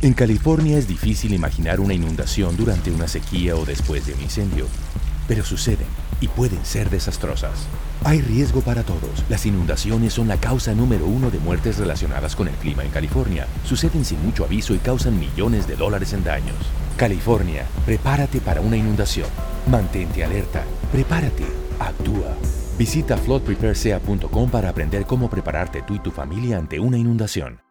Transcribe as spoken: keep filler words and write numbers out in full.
En California es difícil imaginar una inundación durante una sequía o después de un incendio, pero suceden y pueden ser desastrosas. Hay riesgo para todos. Las inundaciones son la causa número uno de muertes relacionadas con el clima en California. Suceden sin mucho aviso y causan millones de dólares en daños. California, prepárate para una inundación. Mantente alerta. Prepárate. Actúa. Visita flood prepare sea punto com para aprender cómo prepararte tú y tu familia ante una inundación.